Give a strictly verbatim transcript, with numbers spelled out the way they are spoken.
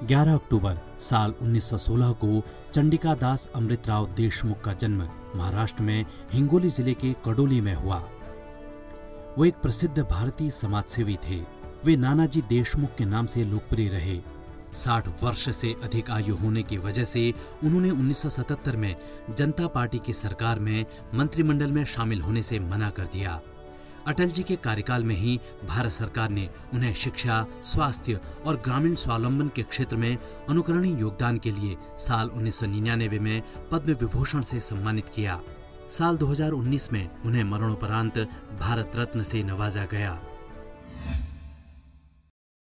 ग्यारह अक्टूबर साल उन्नीस सौ सोलह को चंडिका दास अमृतराव देशमुख का जन्म महाराष्ट्र में हिंगोली जिले के कडोली में हुआ। वो एक प्रसिद्ध भारतीय समाजसेवी थे। वे नानाजी देशमुख के नाम से लोकप्रिय रहे। साठ वर्ष से अधिक आयु होने की वजह से उन्होंने उन्नीस सौ सतहत्तर में जनता पार्टी की सरकार में मंत्रिमंडल में शामिल होने से मना कर दिया। अटल जी के कार्यकाल में ही भारत सरकार ने उन्हें शिक्षा, स्वास्थ्य और ग्रामीण स्वावलंबन के क्षेत्र में अनुकरणीय योगदान के लिए साल उन्नीस सौ निन्यानवे में पद्म विभूषण से सम्मानित किया। साल दो हज़ार उन्नीस में उन्हें मरणोपरांत भारत रत्न से नवाजा गया।